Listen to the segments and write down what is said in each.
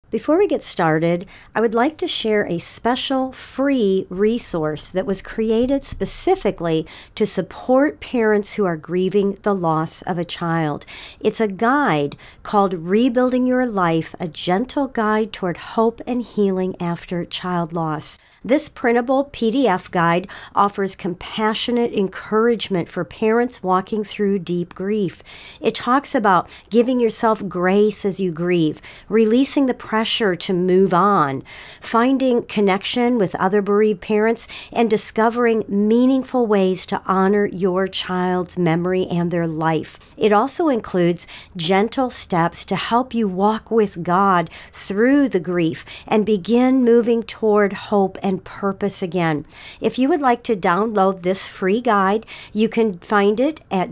Before we get started, I would like to share a special free resource that was created specifically to support parents who are grieving the loss of a child. It's a guide called Rebuilding Your Life, a gentle guide toward hope and healing after child loss. This printable PDF guide offers compassionate encouragement for parents walking through deep grief. It talks about giving yourself grace as you grieve, releasing the pressure to move on, finding connection with other bereaved parents, and discovering meaningful ways to honor your child's memory and their life. It also includes gentle steps to help you walk with God through the grief and begin moving toward hope and purpose again. If you would like to download this free guide, you can find it at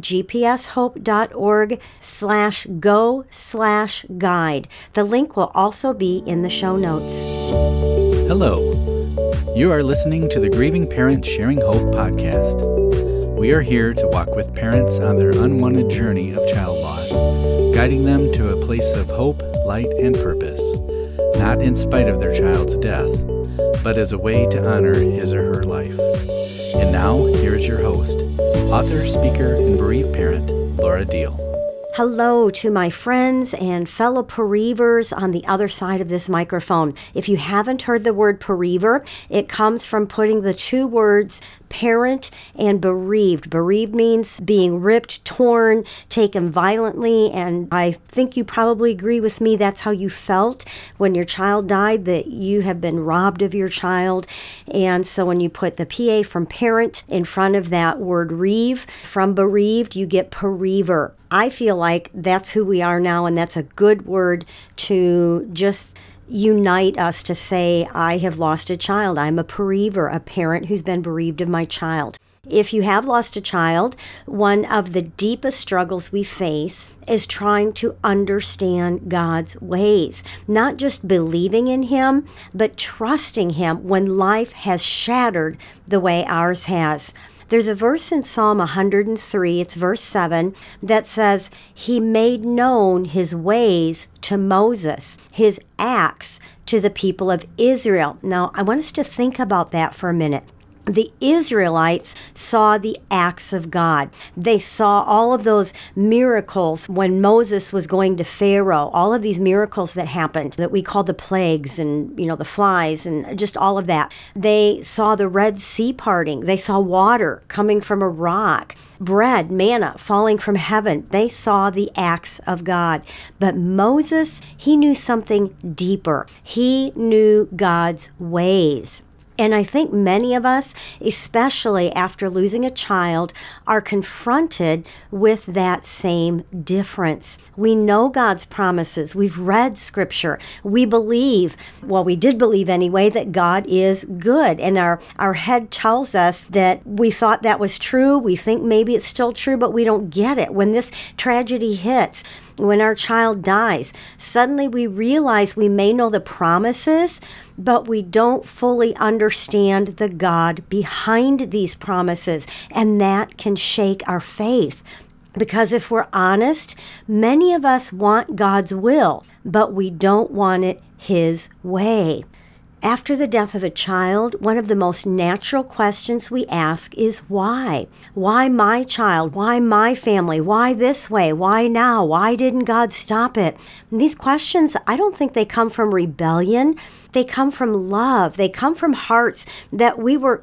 gpshope.org/go/guide. The link will also be in the show notes. Hello. You are listening to the Grieving Parents Sharing Hope podcast. We are here to walk with parents on their unwanted journey of child loss, guiding them to a place of hope, light, and purpose, not in spite of their child's death, but as a way to honor his or her life. And now, here is your host, author, speaker, and bereaved parent, Laura Deal. Hello to my friends and fellow bereavers on the other side of this microphone. If you haven't heard the word bereaver, it comes from putting the two words parent and bereaved. Bereaved means being ripped, torn, taken violently, and I think you probably agree with me that's how you felt when your child died, that you have been robbed of your child. And so when you put the PA from parent in front of that word reeve, from bereaved, you get bereaver. I feel like that's who we are now, and that's a good word to just unite us to say, I have lost a child. I'm a bereaver, a parent who's been bereaved of my child. If you have lost a child, one of the deepest struggles we face is trying to understand God's ways, not just believing in Him, but trusting Him when life has shattered the way ours has. There's a verse in Psalm 103, it's verse 7, that says, He made known His ways to Moses, His acts to the people of Israel. Now, I want us to think about that for a minute. The Israelites saw the acts of God. They saw all of those miracles when Moses was going to Pharaoh, all of these miracles that happened that we call the plagues and, the flies and just all of that. They saw the Red Sea parting. They saw water coming from a rock, bread, manna falling from heaven. They saw the acts of God. But Moses, he knew something deeper. He knew God's ways. And I think many of us, especially after losing a child, are confronted with that same difference. We know God's promises. We've read Scripture. We believe, we did believe anyway, that God is good. And our head tells us that we thought that was true. We think maybe it's still true, but we don't get it. When this tragedy hits, when our child dies, suddenly we realize we may know the promises, but we don't fully understand the God behind these promises, and that can shake our faith. Because if we're honest, many of us want God's will, but we don't want it His way. After the death of a child, one of the most natural questions we ask is why? Why my child? Why my family? Why this way? Why now? Why didn't God stop it? And these questions, I don't think they come from rebellion. They come from love. They come from hearts that we're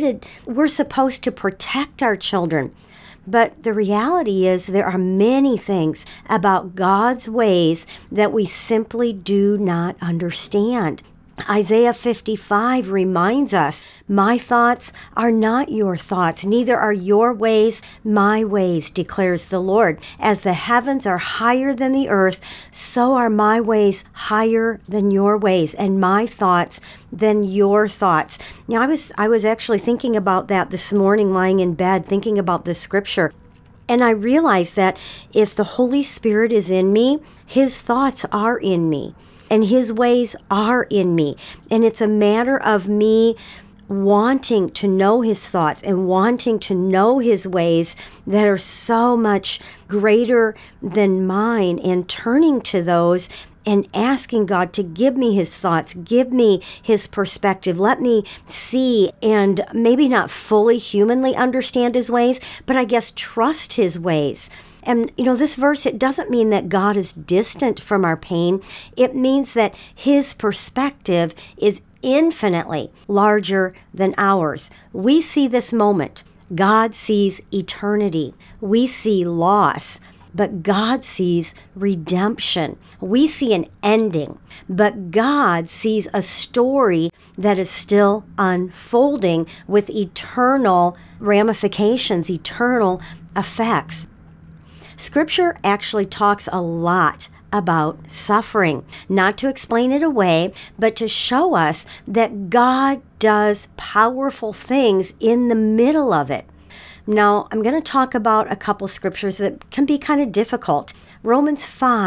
supposed to protect our children. But the reality is there are many things about God's ways that we simply do not understand. Isaiah 55 reminds us, my thoughts are not your thoughts, neither are your ways my ways, declares the Lord. As the heavens are higher than the earth, so are my ways higher than your ways, and my thoughts than your thoughts. Now, I was actually thinking about that this morning, lying in bed, thinking about this scripture. And I realized that if the Holy Spirit is in me, His thoughts are in me. And His ways are in me. And it's a matter of me wanting to know His thoughts and wanting to know His ways that are so much greater than mine, and turning to those and asking God to give me his thoughts, give me his perspective, let me see and maybe not fully humanly understand his ways, but I guess trust his ways. And, this verse, it doesn't mean that God is distant from our pain. It means that his perspective is infinitely larger than ours. We see this moment. God sees eternity. We see loss, but God sees redemption. We see an ending, but God sees a story that is still unfolding with eternal ramifications, eternal effects. Scripture actually talks a lot about suffering, not to explain it away, but to show us that God does powerful things in the middle of it. Now, I'm going to talk about a couple scriptures that can be kind of difficult. Romans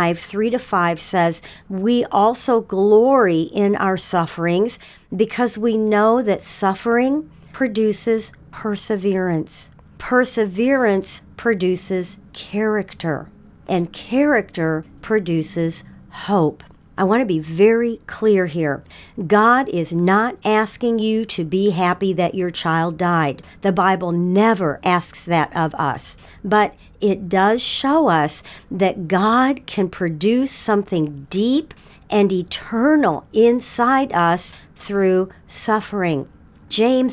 5:3-5 says, "We also glory in our sufferings because we know that suffering produces perseverance. Perseverance produces character, and character produces hope." I want to be very clear here. God is not asking you to be happy that your child died. The Bible never asks that of us. But it does show us that God can produce something deep and eternal inside us through suffering. James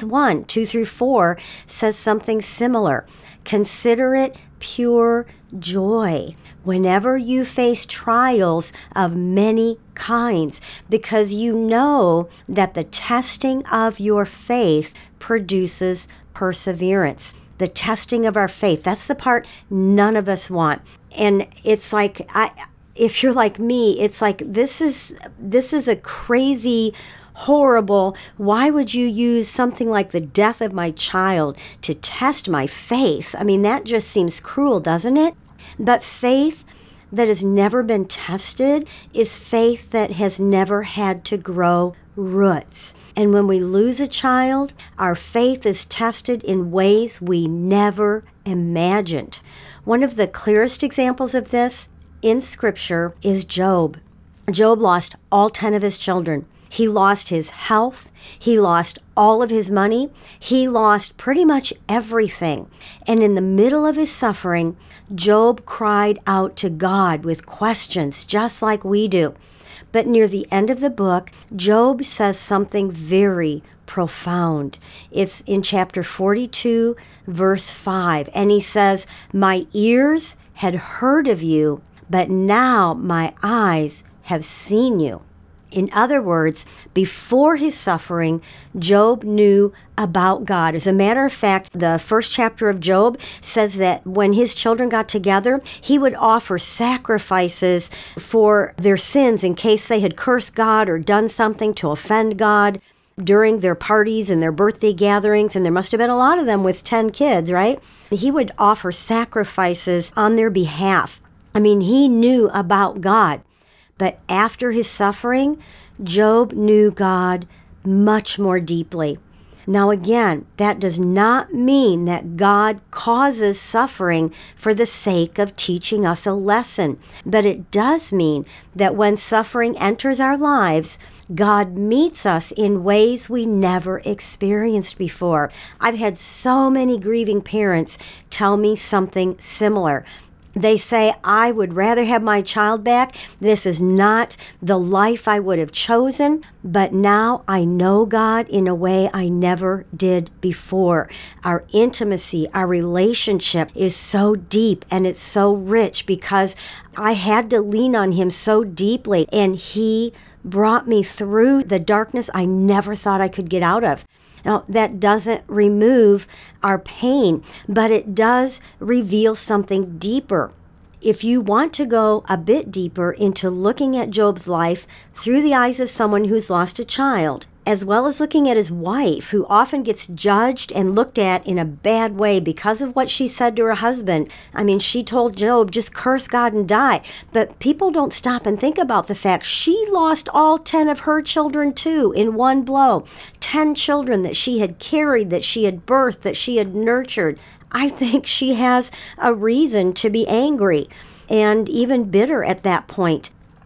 1:2-4 says something similar. "Consider it pure joy whenever you face trials of many kinds, because you know that the testing of your faith produces perseverance." The testing of our faith, that's the part none of us want. And it's like, if you're like me, it's like, this is a crazy, horrible, why would you use something like the death of my child to test my faith? I mean, that just seems cruel, doesn't it? But faith that has never been tested is faith that has never had to grow roots. And when we lose a child, our faith is tested in ways we never imagined. One of the clearest examples of this in Scripture is Job. Job lost all 10 of his children. He lost his health. He lost all of his money. He lost pretty much everything. And in the middle of his suffering, Job cried out to God with questions, just like we do. But near the end of the book, Job says something very profound. It's in chapter 42, verse 5. And he says, "My ears had heard of you, but now my eyes have seen you." In other words, before his suffering, Job knew about God. As a matter of fact, the first chapter of Job says that when his children got together, he would offer sacrifices for their sins in case they had cursed God or done something to offend God during their parties and their birthday gatherings. And there must have been a lot of them with 10 kids, right? He would offer sacrifices on their behalf. I mean, he knew about God. But after his suffering, Job knew God much more deeply. Now again, that does not mean that God causes suffering for the sake of teaching us a lesson. But it does mean that when suffering enters our lives, God meets us in ways we never experienced before. I've had so many grieving parents tell me something similar. They say, "I would rather have my child back. This is not the life I would have chosen, but now I know God in a way I never did before." Our intimacy, our relationship is so deep and it's so rich because I had to lean on him so deeply, and he brought me through the darkness I never thought I could get out of. Now, that doesn't remove our pain, but it does reveal something deeper. If you want to go a bit deeper into looking at Job's life through the eyes of someone who's lost a child, as well as looking at his wife, who often gets judged and looked at in a bad way because of what she said to her husband. I mean, she told Job, just curse God and die. But people don't stop and think about the fact she lost all 10 of her children too in one blow. 10 children that she had carried, that she had birthed, that she had nurtured. I think she has a reason to be angry and even bitter at that point.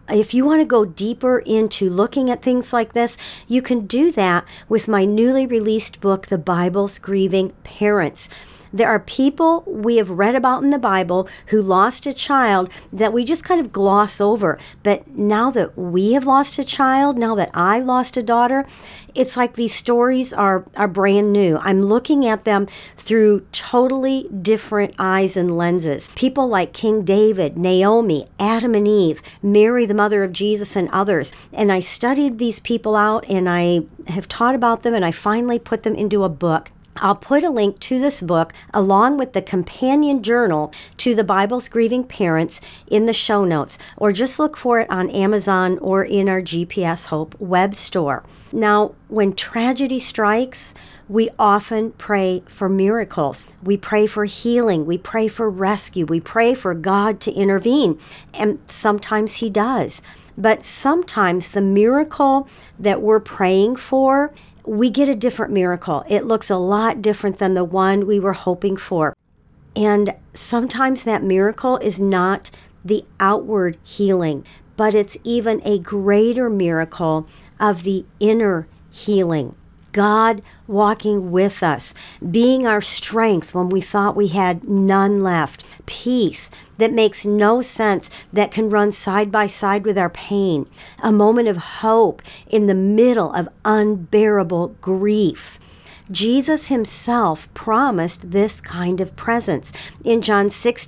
If you want to go deeper into looking at things like this, you can do that with my newly released book, The Bible's Grieving Parents. There are people we have read about in the Bible who lost a child that we just kind of gloss over. But now that we have lost a child, now that I lost a daughter, it's like these stories are brand new. I'm looking at them through totally different eyes and lenses. People like King David, Naomi, Adam and Eve, Mary, the mother of Jesus, and others. And I studied these people out, and I have taught about them, and I finally put them into a book. I'll put a link to this book along with the companion journal to The Bible's Grieving Parents in the show notes, or just look for it on Amazon or in our GPS Hope web store. Now, when tragedy strikes, we often pray for miracles. We pray for healing. We pray for rescue. We pray for God to intervene. And sometimes He does. But sometimes the miracle that we're praying for, we get a different miracle. It looks a lot different than the one we were hoping for. And sometimes that miracle is not the outward healing, but it's even a greater miracle of the inner healing. God walking with us, being our strength when we thought we had none left. Peace that makes no sense, that can run side by side with our pain. A moment of hope in the middle of unbearable grief. Jesus Himself promised this kind of presence. In John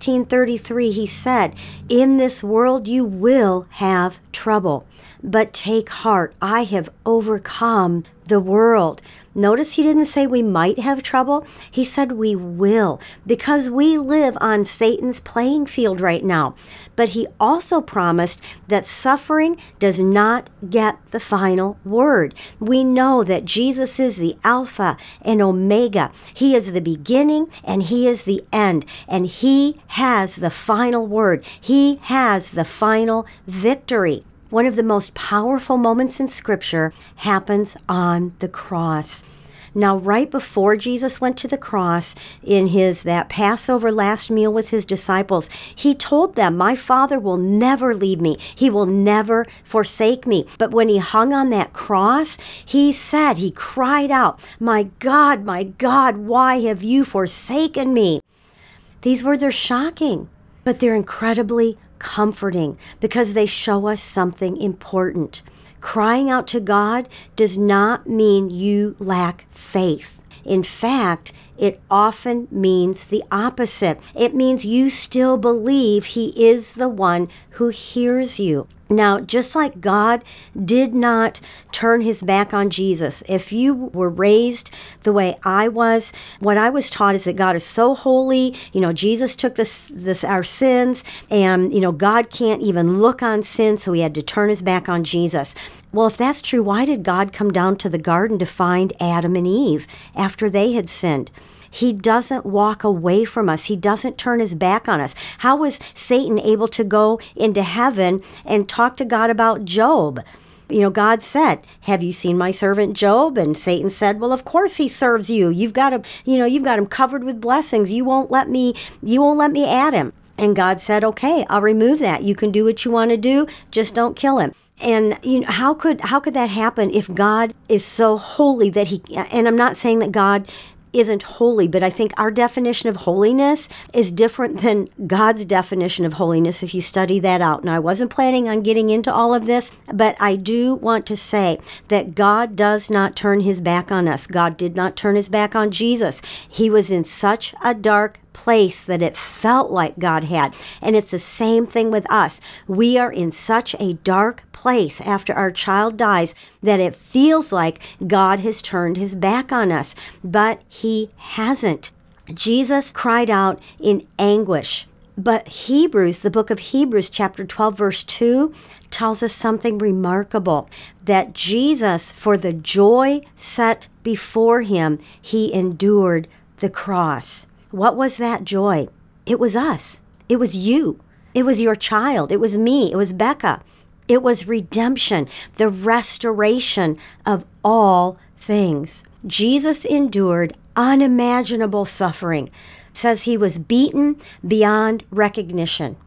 16:33, He said, "In this world you will have trouble, but take heart, I have overcome the world." Notice He didn't say we might have trouble. He said we will, because we live on Satan's playing field right now. But He also promised that suffering does not get the final word. We know that Jesus is the Alpha and Omega. He is the beginning and He is the end. And He has the final word. He has the final victory. One of the most powerful moments in Scripture happens on the cross. Now, right before Jesus went to the cross, in that Passover last meal with His disciples, He told them, "My Father will never leave me. He will never forsake me." But when He hung on that cross, He cried out, my God, why have you forsaken me?" These words are shocking, but they're incredibly comforting because they show us something important. Crying out to God does not mean you lack faith. In fact, it often means the opposite. It means you still believe He is the one who hears you. Now, just like God did not turn His back on Jesus, if you were raised the way I was, what I was taught is that God is so holy, Jesus took our sins, and, God can't even look on sin, so He had to turn His back on Jesus. Well, if that's true, why did God come down to the garden to find Adam and Eve after they had sinned? He doesn't walk away from us. He doesn't turn His back on us. How was Satan able to go into heaven and talk to God about Job? God said, "Have you seen my servant Job?" And Satan said, "Well, of course he serves you. You've got him covered with blessings. You won't let me at him." And God said, "Okay, I'll remove that. You can do what you want to do. Just don't kill him." And how could that happen if God is so holy that He? And I'm not saying that God isn't holy, but I think our definition of holiness is different than God's definition of holiness if you study that out. Now, I wasn't planning on getting into all of this, but I do want to say that God does not turn His back on us. God did not turn His back on Jesus. He was in such a dark place that it felt like God had. And it's the same thing with us. We are in such a dark place after our child dies that it feels like God has turned His back on us, but He hasn't. Jesus cried out in anguish. But the book of Hebrews, chapter 12, verse 2, tells us something remarkable, that Jesus, for the joy set before Him, He endured the cross. What was that joy? It was us. It was you. It was your child. It was me. It was Becca. It was redemption, the restoration of all things. Jesus endured unimaginable suffering. It says He was beaten beyond recognition.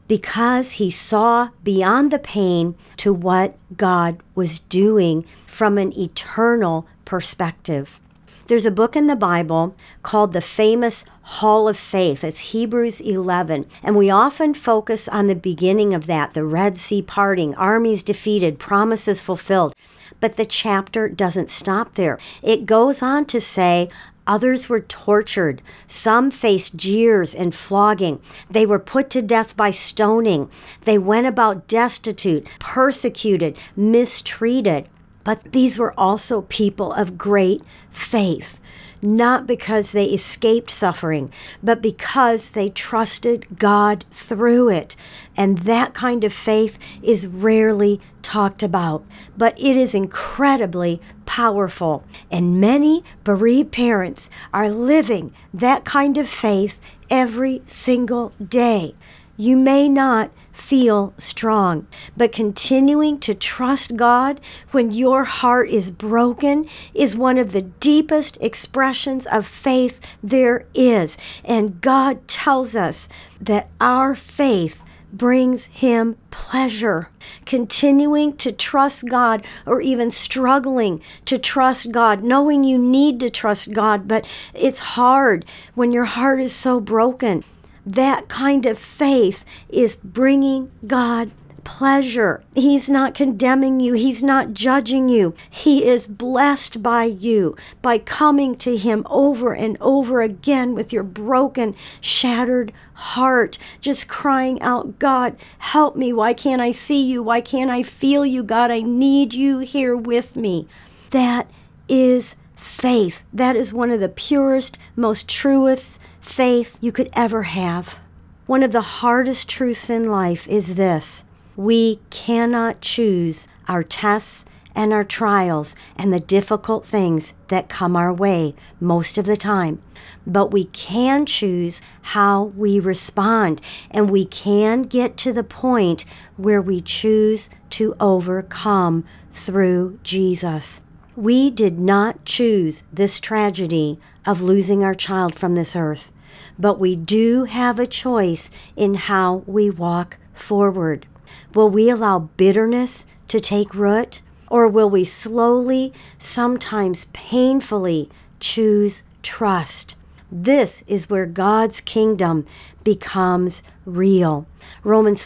because he saw beyond the pain to what God was doing from an eternal perspective. There's a book in the Bible called the famous Hall of Faith. It's Hebrews 11. And we often focus on the beginning of that, the Red Sea parting, armies defeated, promises fulfilled. But the chapter doesn't stop there. It goes on to say, others were tortured. Some faced jeers and flogging. They were put to death by stoning. They went about destitute, persecuted, mistreated. But these were also people of great faith, not because they escaped suffering, but because they trusted God through it. And that kind of faith is rarely talked about, but it is incredibly powerful. And many bereaved parents are living that kind of faith every single day. You may not feel strong, but continuing to trust God when your heart is broken is one of the deepest expressions of faith there is. And God tells us that our faith brings him pleasure. Continuing to trust God, or even struggling to trust God, knowing you need to trust God, but it's hard when your heart is so broken. That kind of faith is bringing God pleasure. He's not condemning you. He's not judging you. He is blessed by you, by coming to him over and over again with your broken, shattered heart, just crying out, God, help me. Why can't I see you? Why can't I feel you? God, I need you here with me. That is faith. That is one of the purest, most truest faith you could ever have. One of the hardest truths in life is this: we cannot choose our tests and our trials and the difficult things that come our way most of the time. But we can choose how we respond, and we can get to the point where we choose to overcome through Jesus. We did not choose this tragedy of losing our child from this earth, but we do have a choice in how we walk forward. Will we allow bitterness to take root, or will we slowly, sometimes painfully, choose trust? This is where God's kingdom becomes real. Romans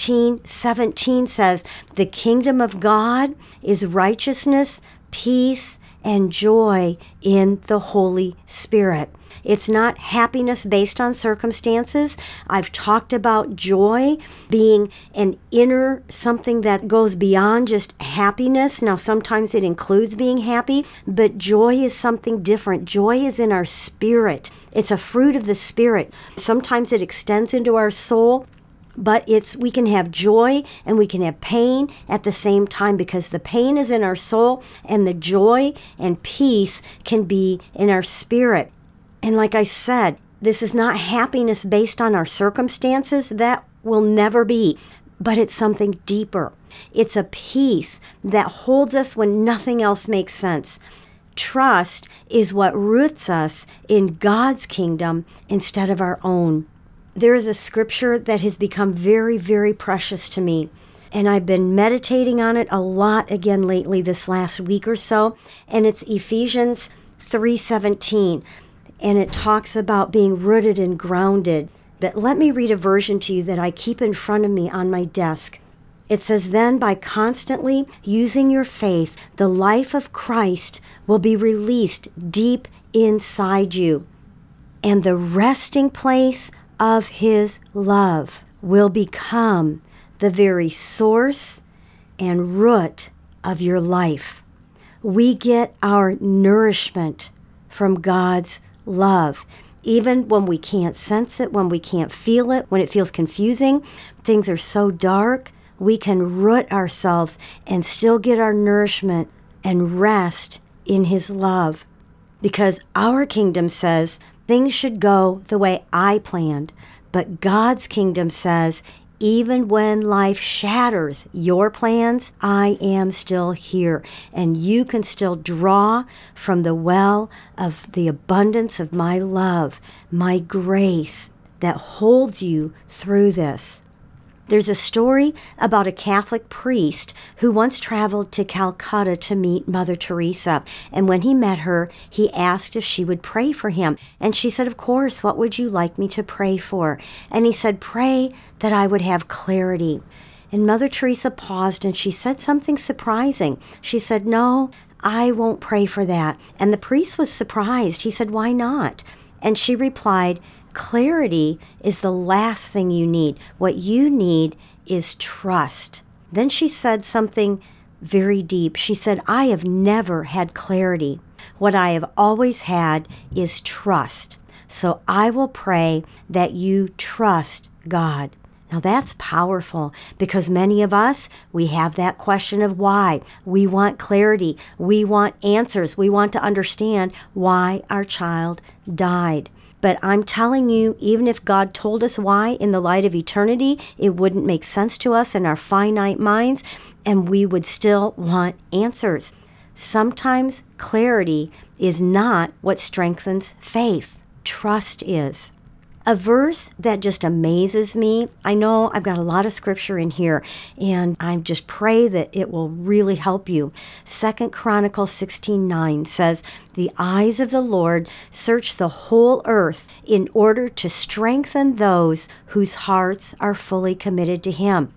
14:17 says, the kingdom of God is righteousness, peace, and joy in the Holy Spirit. It's not happiness based on circumstances. I've talked about joy being an inner something that goes beyond just happiness. Now, sometimes it includes being happy, but joy is something different. Joy is in our spirit. It's a fruit of the Spirit. Sometimes it extends into our soul. But we can have joy and we can have pain at the same time, because the pain is in our soul and the joy and peace can be in our spirit. And like I said, this is not happiness based on our circumstances. That will never be. But it's something deeper. It's a peace that holds us when nothing else makes sense. Trust is what roots us in God's kingdom instead of our own. There is a scripture that has become very, very precious to me, and I've been meditating on it a lot again lately this last week or so, and it's Ephesians 3:17, and it talks about being rooted and grounded. But let me read a version to you that I keep in front of me on my desk. It says, then by constantly using your faith, the life of Christ will be released deep inside you, and the resting place of his love will become the very source and root of your life. We get our nourishment from God's love. Even when we can't sense it, when we can't feel it, when it feels confusing, things are so dark, we can root ourselves and still get our nourishment and rest in his love. Because our kingdom says, things should go the way I planned, but God's kingdom says, even when life shatters your plans, I am still here, and you can still draw from the well of the abundance of my love, my grace that holds you through this. There's a story about a Catholic priest who once traveled to Calcutta to meet Mother Teresa. And when he met her, he asked if she would pray for him. And she said, "Of course, what would you like me to pray for?" And he said, "Pray that I would have clarity." And Mother Teresa paused and she said something surprising. She said, "No, I won't pray for that." And the priest was surprised. He said, "Why not?" And she replied, "Clarity is the last thing you need. What you need is trust." Then she said something very deep. She said, "I have never had clarity. What I have always had is trust. So I will pray that you trust God." Now that's powerful because many of us, we have that question of why. We want clarity. We want answers. We want to understand why our child died. But I'm telling you, even if God told us why in the light of eternity, it wouldn't make sense to us in our finite minds, and we would still want answers. Sometimes clarity is not what strengthens faith. Trust is. A verse that just amazes me, I know I've got a lot of scripture in here, and I just pray that it will really help you. 2 Chronicles 16:9 says, "The eyes of the Lord search the whole earth in order to strengthen those whose hearts are fully committed to Him."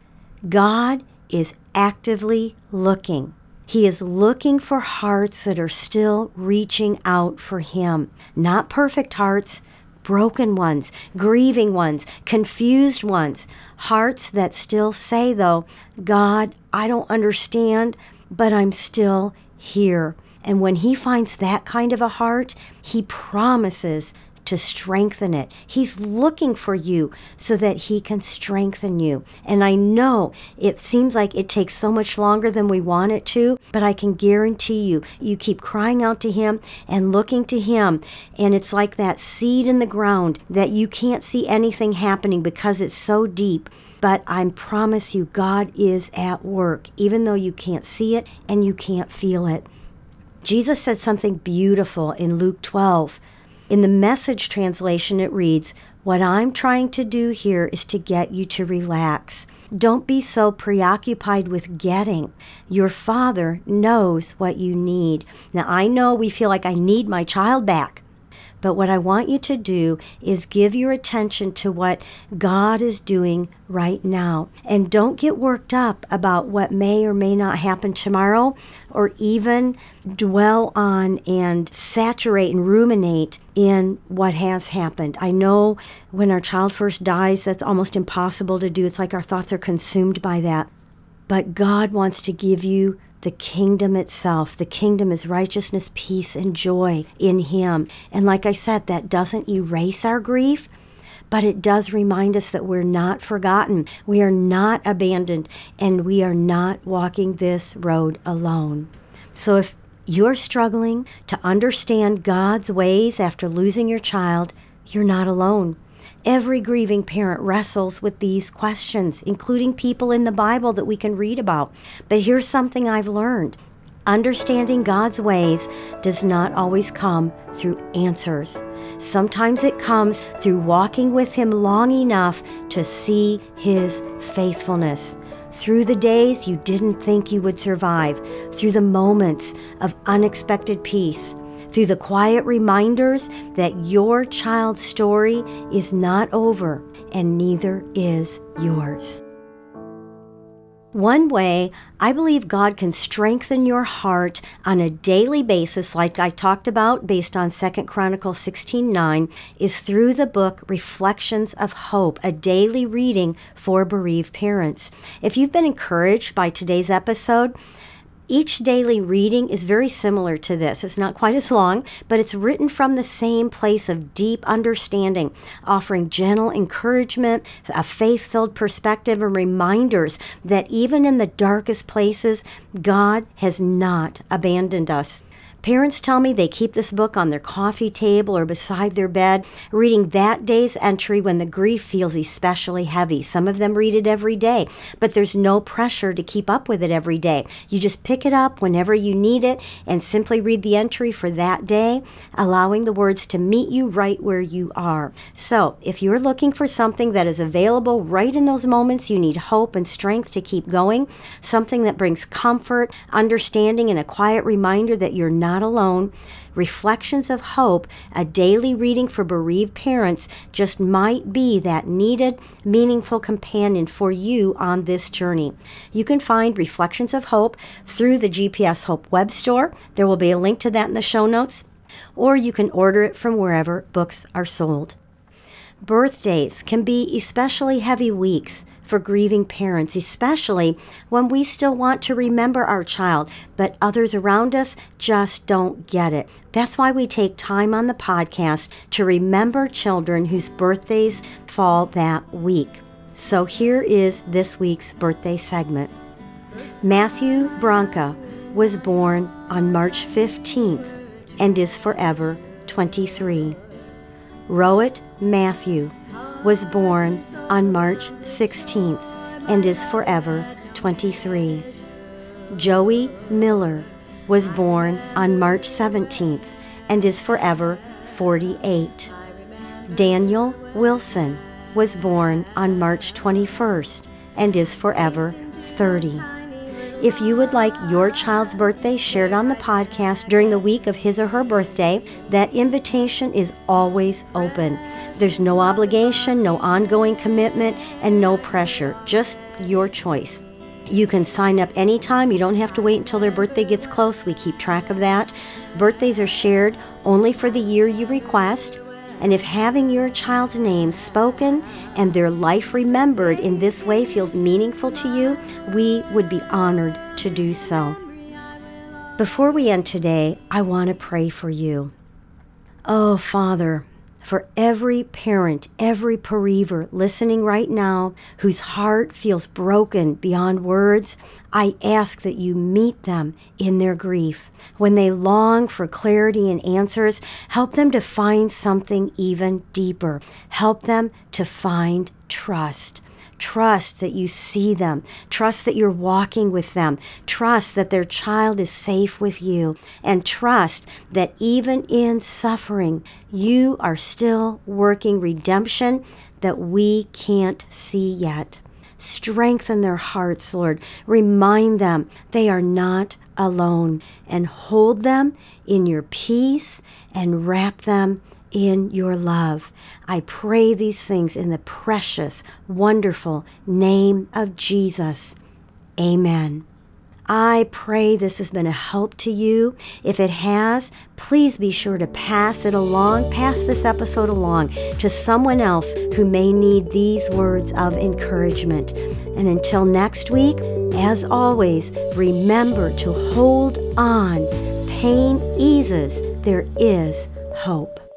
God is actively looking. He is looking for hearts that are still reaching out for Him. Not perfect hearts, broken ones, grieving ones, confused ones, hearts that still say, though, "God, I don't understand, but I'm still here." And when He finds that kind of a heart, He promises to strengthen it. He's looking for you so that He can strengthen you. And I know it seems like it takes so much longer than we want it to, but I can guarantee you, you keep crying out to Him and looking to Him, and it's like that seed in the ground that you can't see anything happening because it's so deep. But I promise you, God is at work, even though you can't see it and you can't feel it. Jesus said something beautiful in Luke 12. In the Message translation, it reads, "What I'm trying to do here is to get you to relax. Don't be so preoccupied with getting. Your Father knows what you need." Now, I know we feel like I need my child back. But what I want you to do is give your attention to what God is doing right now. And don't get worked up about what may or may not happen tomorrow, or even dwell on and saturate and ruminate in what has happened. I know when our child first dies, that's almost impossible to do. It's like our thoughts are consumed by that. But God wants to give you the kingdom itself. The kingdom is righteousness, peace, and joy in Him. And like I said, that doesn't erase our grief, but it does remind us that we're not forgotten, we are not abandoned, and we are not walking this road alone. So if you're struggling to understand God's ways after losing your child, you're not alone. Every grieving parent wrestles with these questions, including people in the Bible that we can read about. But here's something I've learned. Understanding God's ways does not always come through answers. Sometimes it comes through walking with Him long enough to see His faithfulness. Through the days you didn't think you would survive, through the moments of unexpected peace, through the quiet reminders that your child's story is not over and neither is yours. One way I believe God can strengthen your heart on a daily basis, like I talked about based on 2 Chronicles 16:9, is through the book Reflections of Hope, a daily reading for bereaved parents. If you've been encouraged by today's episode, each daily reading is very similar to this. It's not quite as long, but it's written from the same place of deep understanding, offering gentle encouragement, a faith-filled perspective, and reminders that even in the darkest places, God has not abandoned us. Parents tell me they keep this book on their coffee table or beside their bed, reading that day's entry when the grief feels especially heavy. Some of them read it every day, but there's no pressure to keep up with it every day. You just pick it up whenever you need it and simply read the entry for that day, allowing the words to meet you right where you are. So, if you're looking for something that is available right in those moments you need hope and strength to keep going, something that brings comfort, understanding, and a quiet reminder that you're not alone, Reflections of Hope, a daily reading for bereaved parents, just might be that needed, meaningful companion for you on this journey. You can find Reflections of Hope through the GPS Hope web store. There will be a link to that in the show notes, or you can order it from wherever books are sold. Birthdays can be especially heavy weeks for grieving parents, especially when we still want to remember our child, but others around us just don't get it. That's why we take time on the podcast to remember children whose birthdays fall that week. So here is this week's birthday segment. Matthew Branca was born on March 15th and is forever 23. Rowett Matthew was born on March 16th and is forever 23. Joey Miller was born on March 17th and is forever 48. Daniel Wilson was born on March 21st and is forever 30. If you would like your child's birthday shared on the podcast during the week of his or her birthday, that invitation is always open. There's no obligation, no ongoing commitment, and no pressure, just your choice. You can sign up anytime. You don't have to wait until their birthday gets close. We keep track of that. Birthdays are shared only for the year you request. And if having your child's name spoken and their life remembered in this way feels meaningful to you, we would be honored to do so. Before we end today, I want to pray for you. Oh, Father, for every parent, every bereaver listening right now whose heart feels broken beyond words, I ask that you meet them in their grief. When they long for clarity and answers, help them to find something even deeper. Help them to find trust. Trust that you see them. Trust that you're walking with them. Trust that their child is safe with you. And trust that even in suffering, you are still working redemption that we can't see yet. Strengthen their hearts, Lord. Remind them they are not alone. And hold them in your peace and wrap them in your love. I pray these things in the precious, wonderful name of Jesus. Amen. I pray this has been a help to you. If it has, please be sure to pass this episode along to someone else who may need these words of encouragement. And until next week, as always, remember to hold on. Pain eases. There is hope.